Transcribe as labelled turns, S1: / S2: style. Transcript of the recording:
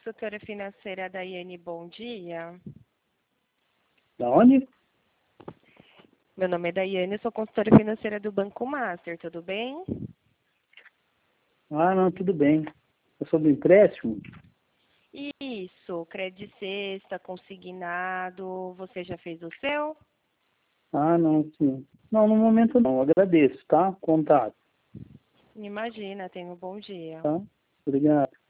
S1: consultora financeira Daiane, bom dia.
S2: Da onde?
S1: Meu nome é Daiane, eu sou consultora financeira do Banco Master, tudo bem?
S2: Ah, não, tudo bem. É sobre empréstimo?
S1: Isso, crédito sexta, consignado, você já fez o seu?
S2: Ah, não, sim. Não, no momento não, agradeço, tá? Contato,
S1: Imagina, tenha um bom dia.
S2: tá? Obrigado.